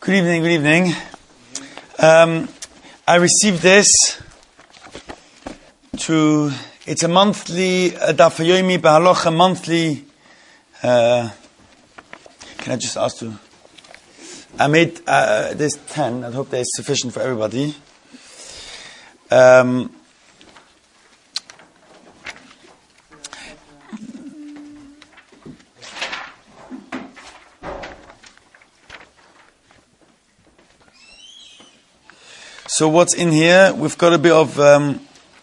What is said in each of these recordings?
Good evening, good evening. I received this it's a monthly, Daf Yomi B'Halacha monthly, can I just ask you? I made, there's 10, I hope there's sufficient for everybody. So what's in here? We've got a bit of a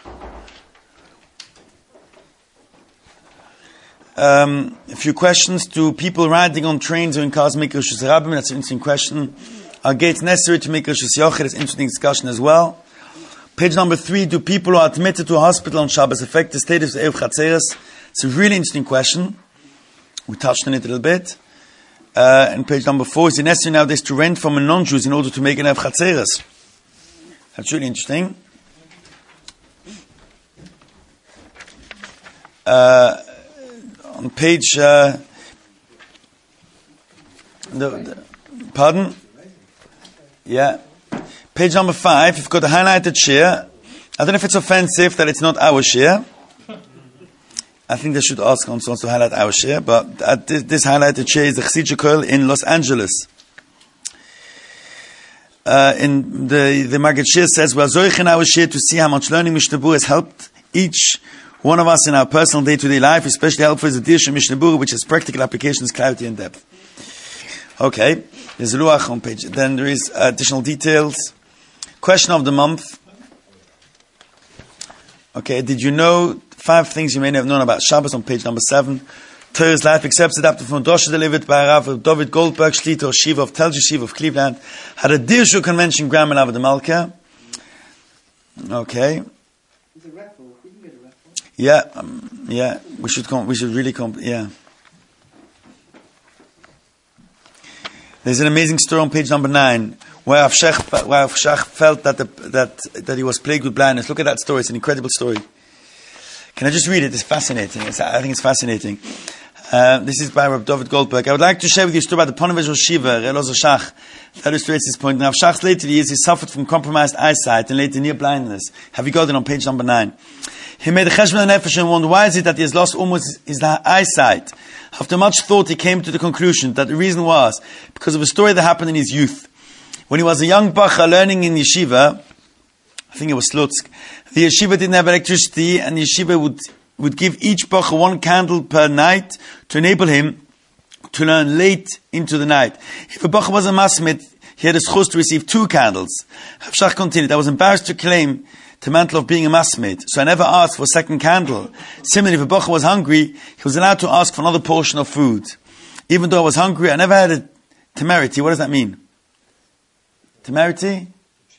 few questions. Do people riding on trains or in cars make Rishus Rabbim? That's an interesting question. Are gates necessary to make Rishus Yochid? That's an interesting discussion as well. Page number 3. Do people who are admitted to a hospital on Shabbos affect the status of Erev Chatzeres? It's a really interesting question. We touched on it a little bit. And page number 4. Is it necessary nowadays to rent from a non-Jews in order to make an Erev Chatzeres? That's really interesting. On page, pardon? Yeah. Page number 5, you've got a highlighted share. I don't know if it's offensive that it's not our share. I think they should ask on someone to highlight our share, but this highlighted share is the Chassidut Kollel in Los Angeles. In the Maggid Shir says, we are zoich in our share to see how much learning Mishnah Berurah has helped each one of us in our personal day-to-day life. Especially helpful is the Dirshu Mishnah Berurah, which has practical applications, clarity and depth. Okay, there's a Luach on page. Then there is additional details. Question of the month. Okay, did you know 5 things you may have known about Shabbos on page number 7? Torah's life accepts adapted from Dosha delivered by Rav David Goldberg, Shlita or Shiva of Tel Yeshiva of Cleveland, had a Dirshu convention Grand Malav de Malka. Okay. Is it raffle? We can get a raffle. Yeah, we should really come, yeah. There's an amazing story on page number 9, where Rav Shach felt that he was plagued with blindness. Look at that story, it's an incredible story. Can I just read it? It's fascinating. I think it's fascinating. This is by Rav David Goldberg. I would like to share with you a story about the Ponevezh Shiva, Elazar Shach, that illustrates this point. In Rav Shach's later years, he suffered from compromised eyesight and later near blindness. Have you got it on page number 9? He made a cheshbon nefesh and wondered why is it that he has lost almost his eyesight. After much thought, he came to the conclusion that the reason was because of a story that happened in his youth. When he was a young bacha learning in yeshiva, I think it was Slutsk, the yeshiva didn't have electricity, and the yeshiva would give each bacha 1 candle per night to enable him to learn late into the night. If a bacha was a masmid, he had a schus to receive 2 candles. Rav Shach continued, I was embarrassed to claim the mantle of being a masmid, so I never asked for a second candle. Similarly, if a bacha was hungry, he was allowed to ask for another portion of food. Even though I was hungry, I never had a temerity. What does that mean? Temerity?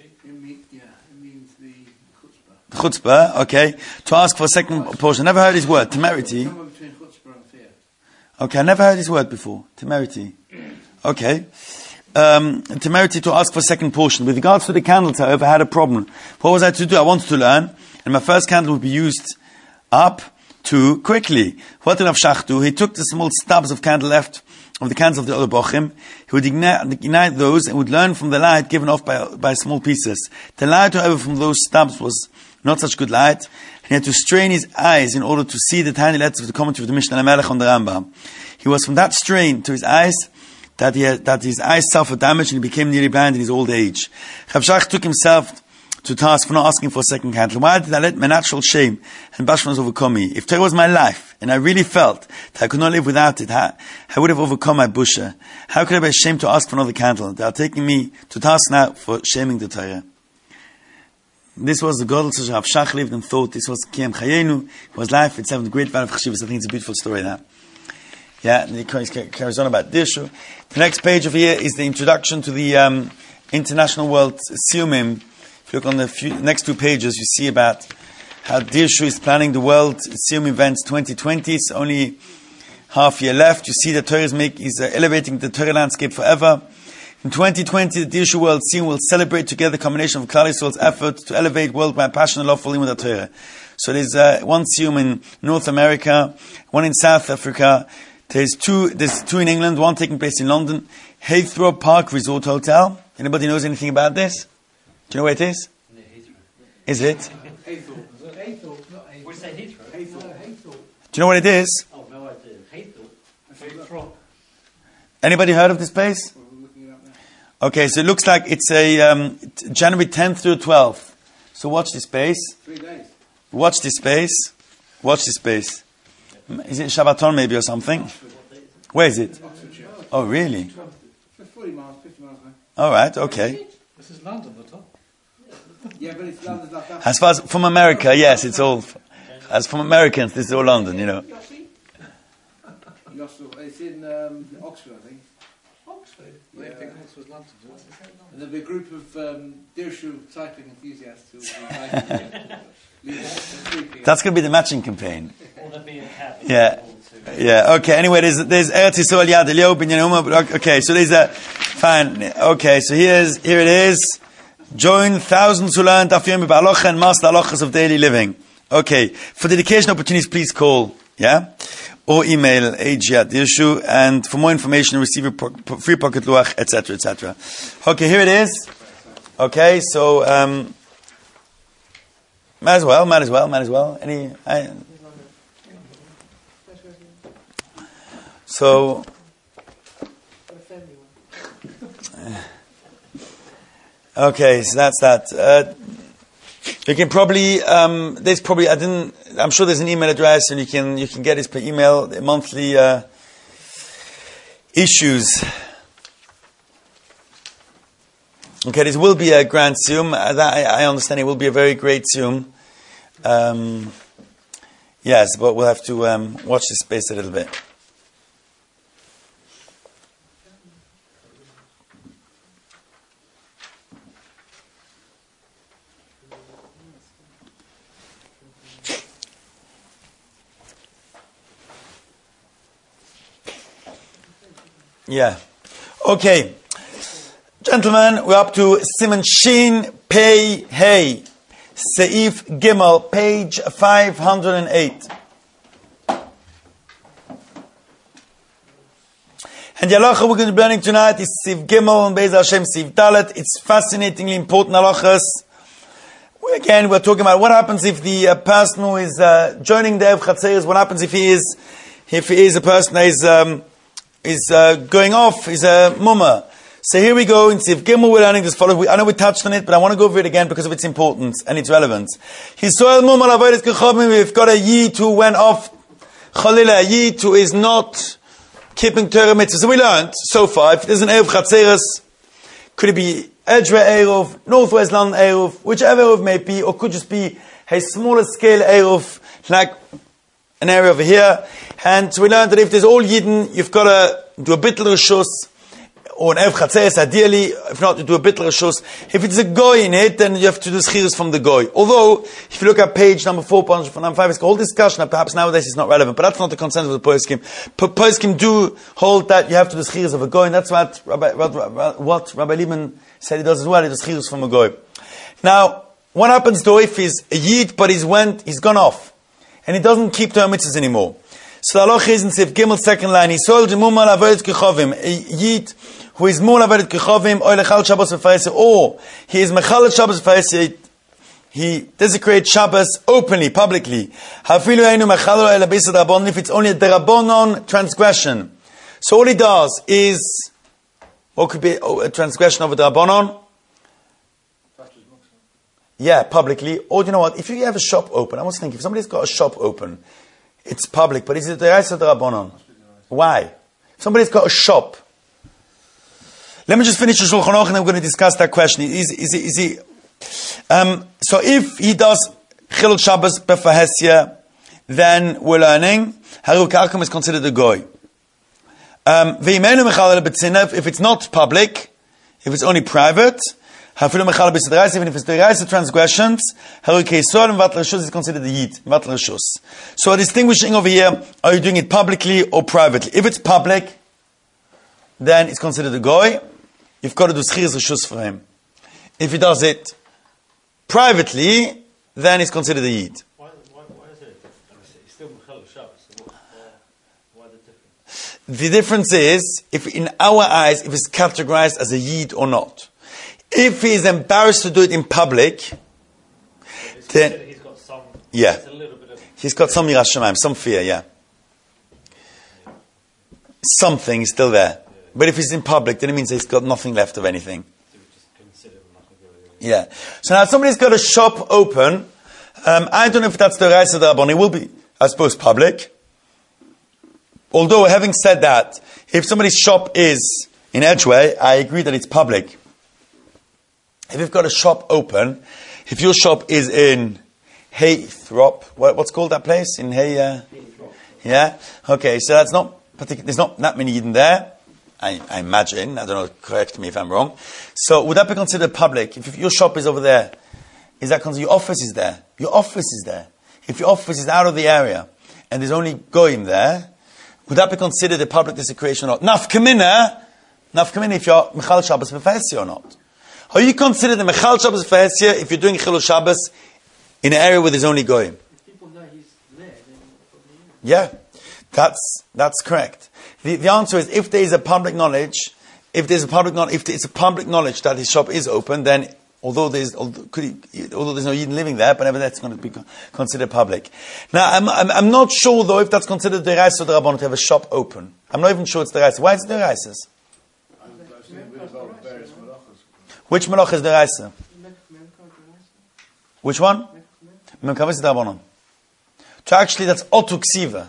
The chutzpah, okay. To ask for a second portion. I never heard his word. Temerity. Okay, I never heard his word before. Temerity. Okay. Temerity to ask for a second portion. With regards to the candles, however, I had a problem. What was I to do? I wanted to learn, and my first candle would be used up too quickly. What did Rav Shach do? He took the small stubs of candle left of the candles of the other bochim. He would ignite those and would learn from the light given off by small pieces. The light, however, from those stubs was not such good light, and he had to strain his eyes in order to see the tiny letters of the commentary of the Mishnah Melech on the Rambam. He was from that strain to his eyes that his eyes suffered damage and he became nearly blind in his old age. Rav Shach took himself to task for not asking for a second candle. Why did I let my natural shame and bashfulness overcome me? If Torah was my life, and I really felt that I could not live without it, I would have overcome my busha. How could I be ashamed to ask for another candle? They are taking me to task now for shaming the Torah. This was the Godel that Rav Shach lived and thought. This was Kiyam Chayenu. It was life itself, the great value of Chashivas. I think it's a beautiful story now. Yeah, and he carries on about Dirshu. The next page over here is the introduction to the International World Siyumim. If you look on the next 2 pages, you see about how Dirshu is planning the World Siyum Events 2020. It's only half year left. You see that Torah is elevating the Torah landscape forever. In 2020, the Dirshu World Siyum will celebrate together the combination of Klal Yisrael's effort to elevate worldwide passion and love for Limud Torah. So there's 1 Siyum in North America, 1 in South Africa. There's two in England, 1 taking place in London. Heathrow Park Resort Hotel. Anybody knows anything about this? Do you know where it is? Is it? Haythorpe, not Haythorpe. What's that, Heathrow? Haythorpe. Do you know what it is? Oh, no idea. Heathrow. Anybody heard of this place? We're looking it up now. Okay, so it looks like it's a January 10th through 12th. So watch this space. 3 days. Watch this space. Watch this space. Is it Shabbaton maybe or something? Where is it? Oxfordshire. Oh, really? 40 miles, 50 miles away. All right, okay. This is London, the top. Yeah, but it's London's like that. As far as from America, yes, it's all. As from Americans, this is all London, you know. It's in Oxford, I think. Oxford? Yeah. I think Oxford's London. And there'll be a group of Dirshu cycling enthusiasts who will be That's going to be the matching campaign. Or there'll be a cab. Yeah. Yeah, okay. Anyway, there's Eretz Yisrael Yad Eliyahu Ben Yehuda. Okay, so there's a fine. Okay, so here it is. Join thousands who learn Daf Yomi Ba'alocha and master halachas of daily living. Okay, for dedication opportunities, please call, yeah, or email ag@dirshu, and for more information, receive a free pocket luach, etc., etc. Okay, here it is. Okay, so might as well. So, okay, so that's that. You can probably, I'm sure there's an email address, and you can get this per email, the monthly issues. Okay, this will be a grand Siyum. That I understand it will be a very great Siyum. Yes, but we'll have to watch this space a little bit. Yeah. Okay. Gentlemen, we're up to Siman Shin Pei Hey. Seif Gimel, page 508. And the halacha we're going to be learning tonight is Seif Gimel and Be'ez Hashem Seif Dalet. It's fascinatingly important halachas. Again, we're talking about what happens if the person who is joining the Erev Chatzeres, what happens if he is a person that is going off, is a mumma. So here we go in Seif Gimel. We're learning this follow. I know we touched on it, but I want to go over it again because of its importance and its relevance. We've got a yid who went off, Chalila, a yid who is not keeping Torah mitzvah. So we learned so far, if there's an Erev Chatzeres, could it be Edgeway Erev, Northwest London Erev, whichever Erev may be, or could just be a smaller scale Erev, like an area over here. And so we learned that if there's all Yidden, you've got to do a bittul reshus, or an Erev Chatzeres, ideally, if not, you do a bittul reshus. If it's a goy in it, then you have to do schiras from the goy. Although, if you look at page number 4, page number 5, it's a whole discussion, and perhaps nowadays it's not relevant, but that's not the consensus of the poskim. Poskim do hold that you have to do schiras of a goy, and that's what Rabbi Liebman said he does as well, he does schiras from a goy. Now, what happens though if he's a yid, but he's gone off, and he doesn't keep Torah mitzvahs anymore? So the halacha is in Seif Gimel, second line, he sold Mumal Avodat Kechovim, a yid who is Mumal Avodat Kechovim, or Lechal Shabbos V'Farese, or he is Mechal Shabbos V'Farese, he desecrates Shabbos openly, publicly. Hafilu Einu Mechal Ela B'Yisad Rabbanon, if it's only a Derabonon transgression. So all he does is, what could be a transgression of a Derabonon? Yeah, publicly. Or you know what, if you have a shop open, I was thinking, if somebody's got a shop open, it's public, but is it the Deraisa Derabonon? Why? If somebody's got a shop. Let me just finish the Shulchan Aruch and then we're going to discuss that question. So if he does Chilul Shabbos B'Farese, then we're learning Haru Karkam is considered a goy. If it's not public, if it's only private, even if it's the Deraisa transgressions, Haru Keisor and Vatl Reshus is considered the Yid, Vatl Reshus. So distinguishing over here, are you doing it publicly or privately? If it's public, then it's considered a goy. You've got to do schiras reshus for him. If he does it privately, then it's considered a yid. Why is it a difference? It's still Mechal Shabbos. So why the difference? The difference is, if in our eyes, if it's categorized as a Yid or not. If he is embarrassed to do it in public, then he's got some. yeah, A little bit of. he's got some yiras shamayim, some fear, yeah. Something is still there. But if he's in public, then it means he's got nothing left of anything. Yeah. So now somebody's got a shop open. I don't know if that's the Raisa D'Rabbanan. It will be, I suppose, public. Although, having said that, if somebody's shop is in Edgeway, I agree that it's public. If you've got a shop open, if your shop is in Haythrop, what's called that place? In yeah? Okay, so that's not particular, there's not that many Yidden there. I imagine. I don't know, correct me if I'm wrong. So, would that be considered public? If your shop is over there, is that considered, your office is there? Your office is there. If your office is out of the area, and there's only goyim there, would that be considered a public desecration or not? Nafkamina if you're Mechal Shabbos B'Fesia or not. Are you considered a Mechal Shabbos B'Fesia if you're doing Chilul Shabbos in an area where there's only goyim? If people know he's there, then probably Yeah, that's correct. The answer is, if there is a public knowledge, if it's a public knowledge that his shop is open, then although there's no Yidden living there, but never that's going to be considered public. Now, I'm not sure though if that's considered the Reis or the Rabbanon to have a shop open. I'm not even sure it's the Reis. Why is it the Reis? Which Malach is the Reis? Which one? Memkav is the Rabbanon. So actually, that's Otu Ksiva.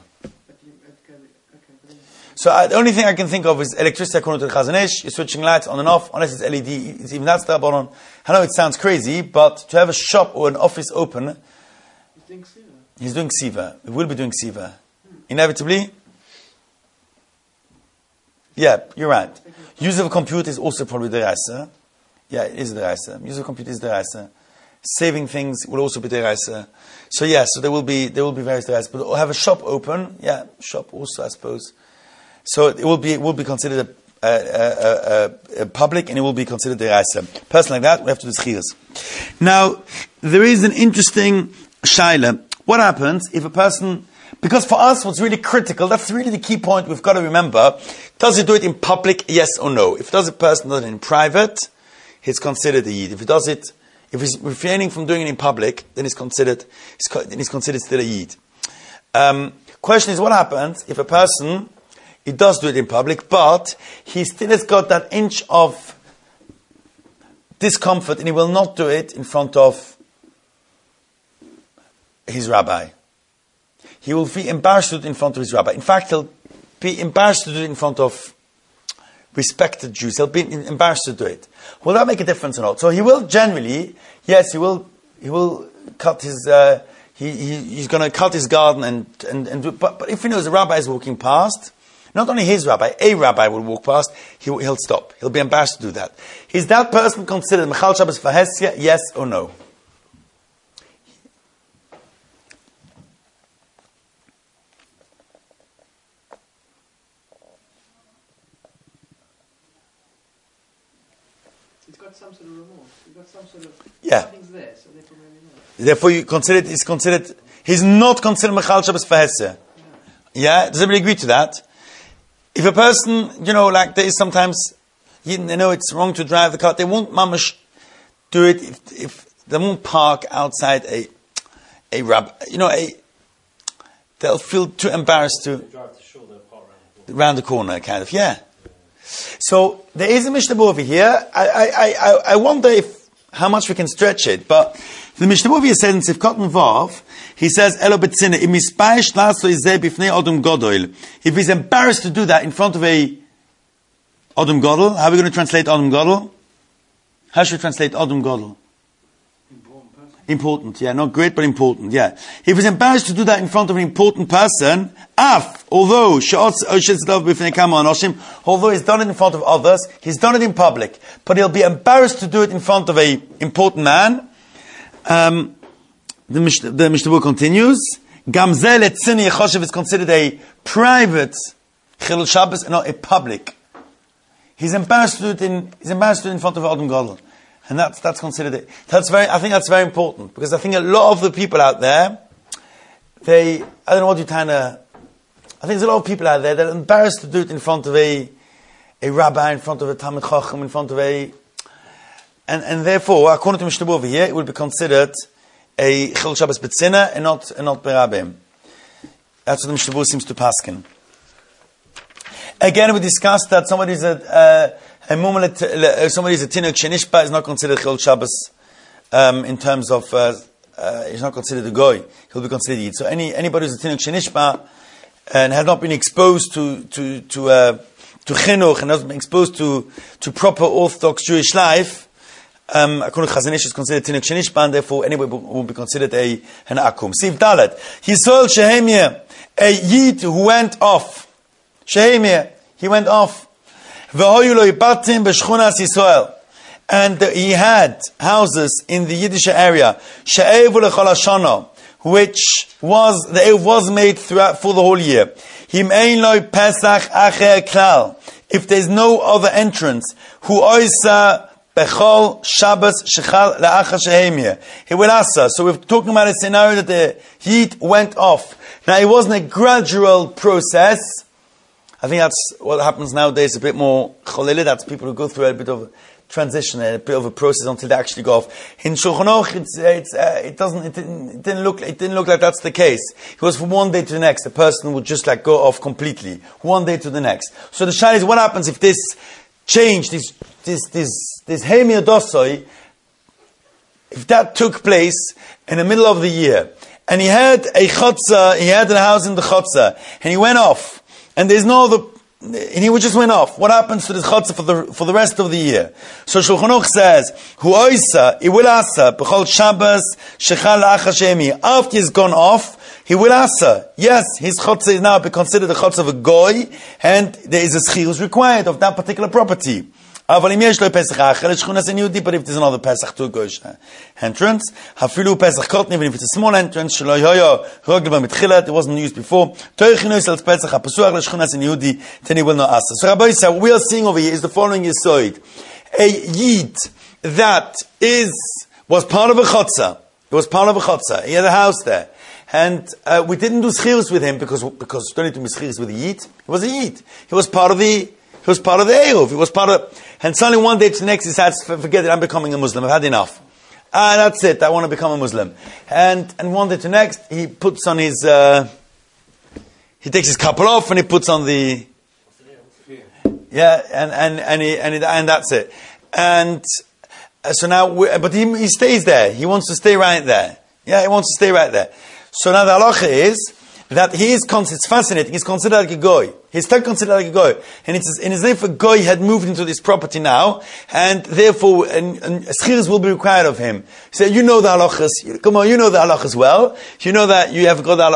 So the only thing I can think of is electricity according to the Chazon Ish. You're switching lights on and off, unless it's LED. It's even that's the Rabbanon. I know it sounds crazy, but to have a shop or an office open, he's doing Ksiva. He will be doing Ksiva. Inevitably. Yeah, you're right. Use of a computer is also probably the Reisa. Yeah, it is the Reisa. Use of a computer is the Reisa. Saving things will also be the Reisa. So yeah, so there will be various Reisa. But have a shop open, yeah, shop also, I suppose. So it will be considered a public, and it will be considered the Reisa. Person like that, we have to do Schiras. Now, there is an interesting shaila. What happens if a person, because for us what's really critical, that's really the key point we've got to remember, does he do it in public, yes or no? If does a person do it in private, he's considered a Yid. If he's refraining from doing it in public, then he's considered still a Yid. Question is, what happens if a person, he does do it in public, but he still has got that inch of discomfort, and he will not do it in front of his rabbi. He will be embarrassed to do it in front of his rabbi. In fact, he'll be embarrassed to do it in front of respected Jews. He'll be embarrassed to do it. Will that make a difference or not? So he will generally, yes, he will cut his, he's going to cut his garden and do, but if he knows the rabbi is walking past, not only his rabbi, a rabbi will walk past, he'll stop. He'll be embarrassed to do that. Is that person considered Mechal Shabbos Fahesia, yes or no? he's got some sort of remorse. He's got some sort of something's there, so therefore maybe not. Therefore, he's not considered Mechal Shabbos Fahesia. Yeah? Does everybody agree to that? If a person, like there is sometimes, they know it's wrong to drive the car, they won't mamash do it if they won't park outside a rabbi, they'll feel too embarrassed to Drive to shore, they'll park around the corner, kind of, yeah. So there is a Mishnah over here. I wonder how much we can stretch it, but the Mishnah over here says in Sivkot Vav, he says, Elo betzine, if he's embarrassed to do that in front of a Odom Godel, how are we going to translate Odom Godel? How should we translate Odom Godel? Important, yeah, not great, but important, yeah. If he's embarrassed to do that in front of an important person, although he's done it in front of others, he's done it in public, but he'll be embarrassed to do it in front of a important man. The Mishnah continues. Gamzel etzini yechoshev is considered a private Chilul Shabbos and not a public. He's embarrassed to do it in front of Odom Gadol, and that's considered it. I think that's very important, because I think a lot of the people out there, I don't know what you kind of I think there's a lot of people out there that are embarrassed to do it in front of a rabbi, in front of a Talmid Chacham, in front of and therefore, according to Mishnah Berurah over here, it would be considered a Chil Shabbos B'tzina and not Berabim. That's what the Mishnah Berurah seems to paskin. Again, we discussed that somebody's a Tinuk Shenishba is not considered Chil Shabbos in terms of he's not considered a goy. He'll be considered Yid. So anybody who's a Tinuk Shenishba and has not been exposed to chinuch and hasn't been exposed to proper Orthodox Jewish life, according to Chazon Ish, is considered Tinuk Shenishba, and therefore anybody will be considered an Akum. Sif Dalet. Yisrael Shehemia, a Yid who went off. Shehemia, he went off. V'hoyu lo yibatim b'shchunas Yisrael. And he had houses in the Yiddish area, she'evu lechol hashana, which was, the Eruv was made throughout, for the whole year. Him ein lo pesach acher klal. If there's no other entrance, hu oisa bechol Shabbos shechal la'achar shehemia. He will answer. So we're talking about a scenario that the Yid went off. Now it wasn't a gradual process. I think that's what happens nowadays, a bit more cholili. That's people who go through a bit of a transition, a bit of a process until they actually go off. In Shulchan Aruch, it didn't look like that's the case. It was from one day to the next. The person would just like go off completely, one day to the next. So the shayla is, what happens if this change, this Hemia Dosoi, if that took place in the middle of the year, and he had a chotza, he had a house in the chotza, and he went off, and there's no other, and he just went off. What happens to this chotza for the rest of the year? So Shulchan Aruch says, "Hu oisa, he will asa b'chol Shabbos shechal la'achar shehemi." After he's gone off, he will asa. Yes, his chotza is now considered the chotza of a goy, and there is a schirus required of that particular property. But if there's another Pesach to a goyish entrance, hafilu Pesach cotton, even if it's a small entrance, it wasn't used before, then he will not ask. So Rabbi said, what we are seeing over here is the following yisoid. A Yid that was part of a chotza. It was part of a chotza. He had a house there. And we didn't do schirus with him because we don't need to do schirus with a Yid. He was a Yid. He was part of the Eruv. He was part of, and suddenly one day to the next he says, forget it, I'm becoming a Muslim. I've had enough. That's it. I want to become a Muslim. And one day to the next, he puts on his, he takes his couple off and he puts on the, and that's it. And so now, but he stays there. He wants to stay right there. Yeah, he wants to stay right there. So now the halacha is that it's fascinating, he's considered like a goy. He's still considered like a goy. And it's in his name for goy had moved into this property now, and therefore, and schirus will be required of him. So you know the halachas, come on, you know the halachas well. You know that you have got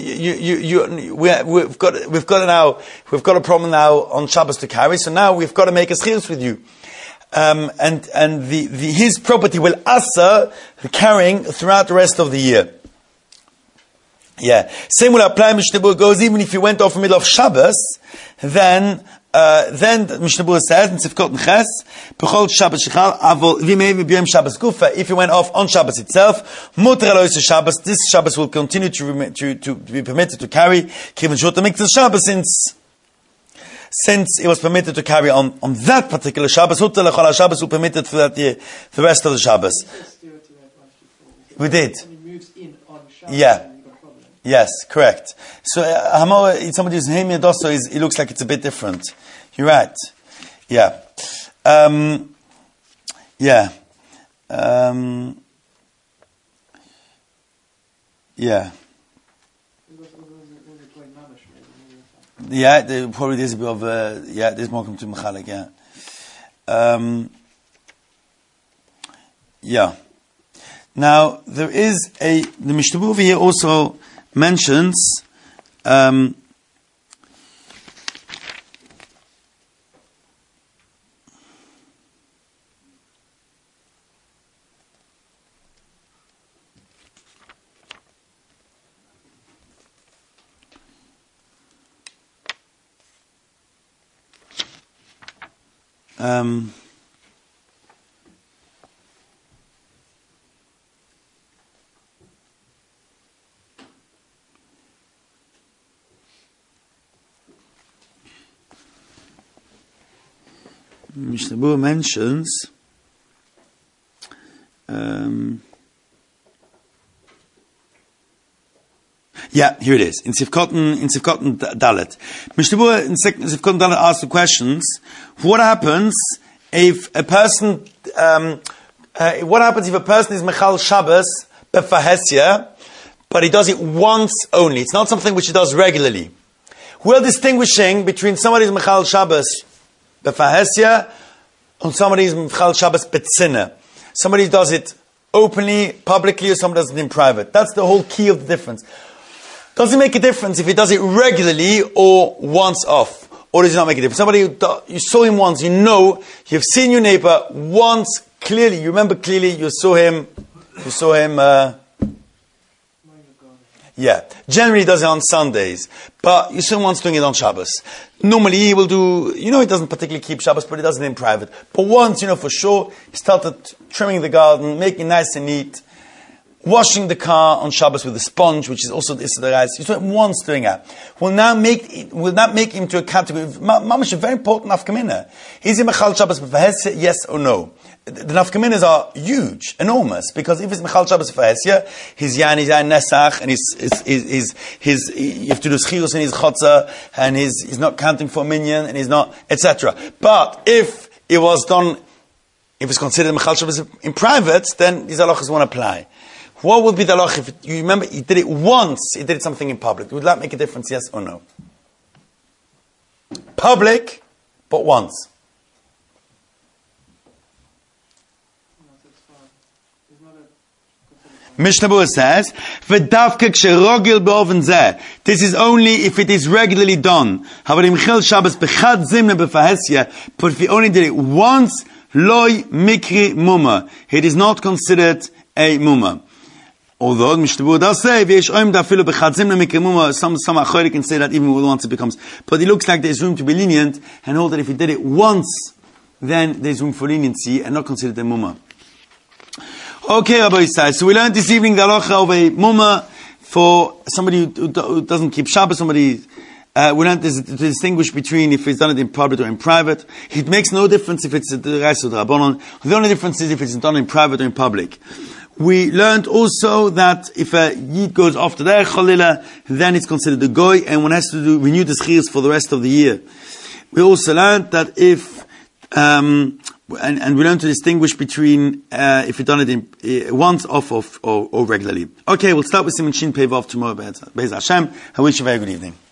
we've got a problem now on Shabbos to carry, so now we've got to make a schirus with you. And his property will asa the carrying throughout the rest of the year. Yeah. Same will apply. Mishnah Berurah goes, even if you went off in the middle of Shabbos, then Mishnah Berurah says, in Sifkot Nches, B'chol Shabbos Shechal, Avol, V'mei B'yom Shabbos Gufa, if you went off on Shabbos itself, Mutar Elois Shabbos, this Shabbos will continue to be permitted to carry, Kivin Shot Mikdash Shabbos, since it was permitted to carry on that particular Shabbos, Hutar Lechol Shabbos will permitted for that year, the rest of the Shabbos. We did. Yeah. Yes, correct. So, somebody who's Hemia Doso it looks like it's a bit different. You're right. Yeah. Yeah. Yeah. Yeah, there probably is a bit of there's more come to Mechalik, yeah. Yeah. Now, there is the Mishnah Berurah here also mentions Mishnah Berurah mentions. Yeah, here it is. In Sivkotten Dalet. Mishnah Berurah in Sivkotten Dalet asks the questions. What happens if a person is Mechal Shabbos Befahesya, but he does it once only? It's not something which he does regularly. We're distinguishing between somebody who's Mechal Shabbos Befahesya and somebody who's Mechal Shabbos Betzina. Somebody does it openly, publicly, or somebody does it in private. That's the whole key of the difference. Does it make a difference if he does it regularly or once off? Or does it not make a difference? Somebody you saw him once, you've seen your neighbor once clearly, you remember clearly, you saw him, yeah. Generally he does it on Sundays, but you saw him once doing it on Shabbos. Normally he will do, he doesn't particularly keep Shabbos, but he does it in private. But once, for sure, he started trimming the garden, making it nice and neat, washing the car on Shabbos with a sponge, which is also the Issa D'Oraisa. You saw him once doing that. Will that make him to a category of Mamash, a very important nafkamina. Is he Mechal Shabbos B'Fahesya, yes or no? The nafkaminas are huge, enormous, because if it's Mechal Shabbos B'Fahesya, his Yain Nesach, and you have to do Schirus in his Chotzer, and he's not counting for a minyan, and he's not, etc. But if it's considered Mechal Shabbos in private, then these halachas won't apply. What would be the halach if you remember he did it once, he did something in public? Would that make a difference, yes or no? Public, but once. Mishnah Berurah says, "V'davka k'sherogil be'oven zeh." This is only if it is regularly done. Havarim chil Shabbos b'chad zimna b'fahesya. But if he only did it once, loy mikri muma. It is not considered a muma. Although Mishnah Berurah does say, some achorik can say that even once it becomes. But it looks like there's room to be lenient and hold that if he did it once, then there's room for leniency and not considered a muma. Okay, Rabbi Yisai. So we learned this evening the halacha of a muma for somebody who doesn't keep Shabbos. We learned to distinguish between if he's done it in public or in private. It makes no difference if it's the D'Oraisa or the Rabbanon. The only difference is if it's done in private or in public. We learned also that if a Yid goes after their Chalila, then it's considered a Goy, and one has to renew the Schiyas for the rest of the year. We also learned that if, and we learned to distinguish between if you've done it in once, off, or regularly. Okay, we'll start with Siman Shin Pei Vav tomorrow. Be'ez Hashem. I wish you a very good evening.